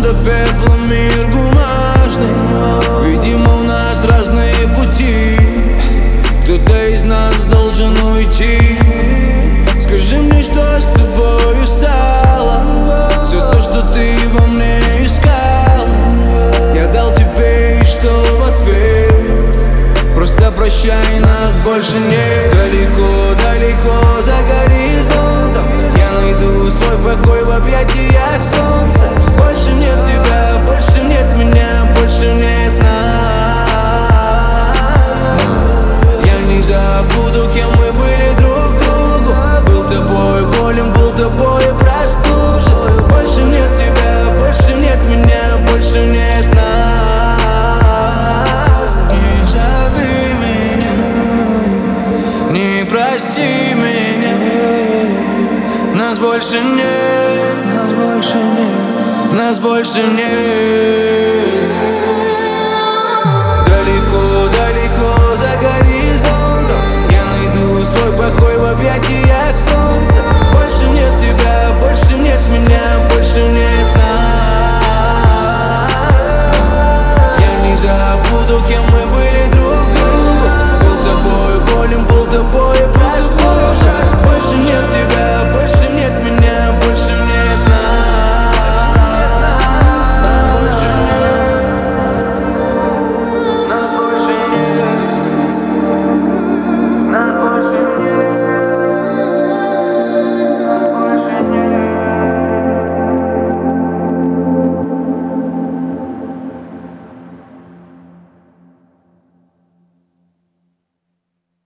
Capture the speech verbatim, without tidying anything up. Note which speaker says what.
Speaker 1: до пепла мир бумажный. Видимо, у нас разные пути. Кто-то из нас должен уйти. Скажи мне, что с тобою стало? Все то, что ты во мне искала, я дал тебе, и что в ответ? Просто прощай, нас больше нет. Далеко, далеко за горизонтом я найду свой покой в объятиях солнца. Больше нет тебя, больше нет меня, больше нет нас. Я не забуду, кем мы были друг другу. Был тобой болен, был тобой простужен. Больше нет тебя, больше нет меня, больше нет нас. Не зови меня, не прости меня. Нас больше нет, нас больше нет, нас больше нет.